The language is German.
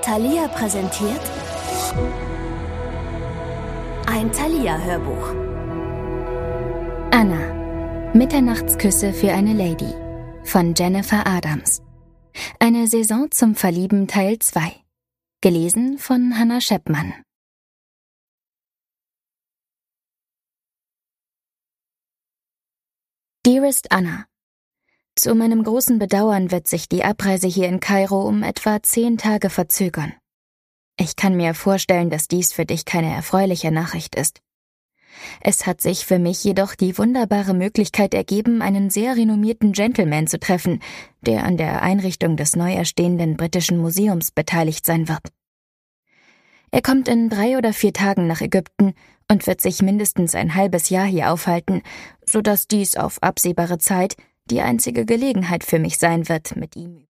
Thalia präsentiert ein Thalia-Hörbuch. Anna. Mitternachtsküsse für eine Lady von Jennifer Adams. Eine Saison zum Verlieben Teil 2. Gelesen von Hannah Scheppmann. Dearest Anna, zu meinem großen Bedauern wird sich die Abreise hier in Kairo um etwa 10 Tage verzögern. Ich kann mir vorstellen, dass dies für dich keine erfreuliche Nachricht ist. Es hat sich für mich jedoch die wunderbare Möglichkeit ergeben, einen sehr renommierten Gentleman zu treffen, der an der Einrichtung des neu erstehenden britischen Museums beteiligt sein wird. Er kommt in 3 oder 4 Tagen nach Ägypten und wird sich mindestens ein halbes Jahr hier aufhalten, sodass dies auf absehbare Zeit die einzige Gelegenheit für mich sein wird, mit ihm